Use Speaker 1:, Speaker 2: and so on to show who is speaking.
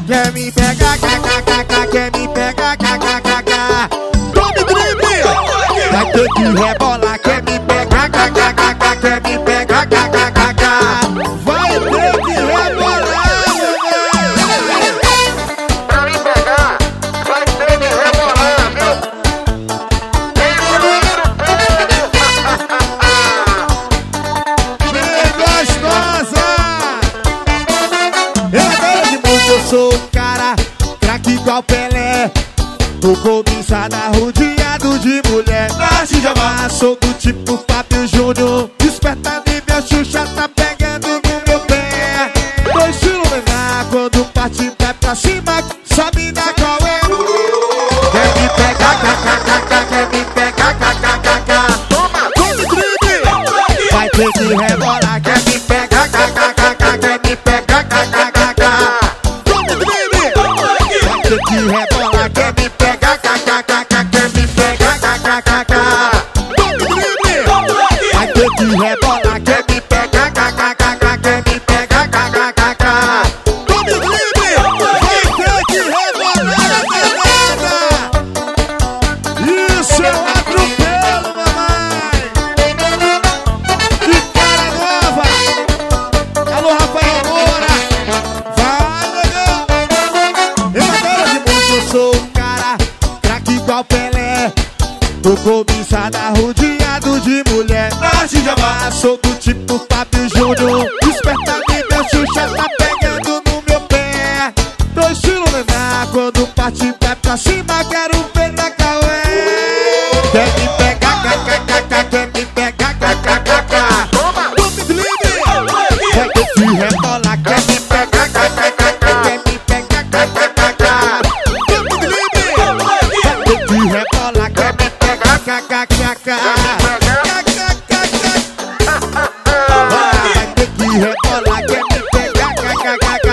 Speaker 1: quer me pegar, quer me pegar, tome drible, vai ter que rebolar, quer me pegar, quer me pegar, vai ter que rebolar,
Speaker 2: pra me pegar, vai ter que rebolar, viu?
Speaker 1: bem gostosa. Eu sou o cara, craque igual Pelé. Tô cobiçado, rodeado de mulher. Sou do tipo Fábio Júnior, despertando e minha Xuxa tá pegando no meu pé. Tô estilo menor, quando parte vai pra cima, sobe na qual é. Quer me pegar, quer me pegar, toma drible, vai ter que rebolar. Quer me pegar, quer me pegar, toma drible, vai ter que rebolar. Quer me pegar, quer me pegar, toma drible, vai ter que rebolar. Quer me pegar, quer me pegar, toma drible, vai ter que rebolar, galera. Isso é um atropelo, mamãe. Que cara nova. Alô, Rafael Moura. Vai, negão. Eu adoro de muito, eu sou o cara, craque igual Pelé. Tô cobiçado, rodeado de mulher. Sou do tipo Fábio Júnior, despertando e minha Xuxa tá pegando no meu pé. Tô estilo menor, quando parte vai pra cima, quero ver na Cauê. Quer me pegar, quer me pegar, toma drible, vai ter que rebolar. Quer me pegar, quer me pegar, toma drible, vai ter que rebolar. Quer me pegar, vai ter que rebolar. Quer me pegar,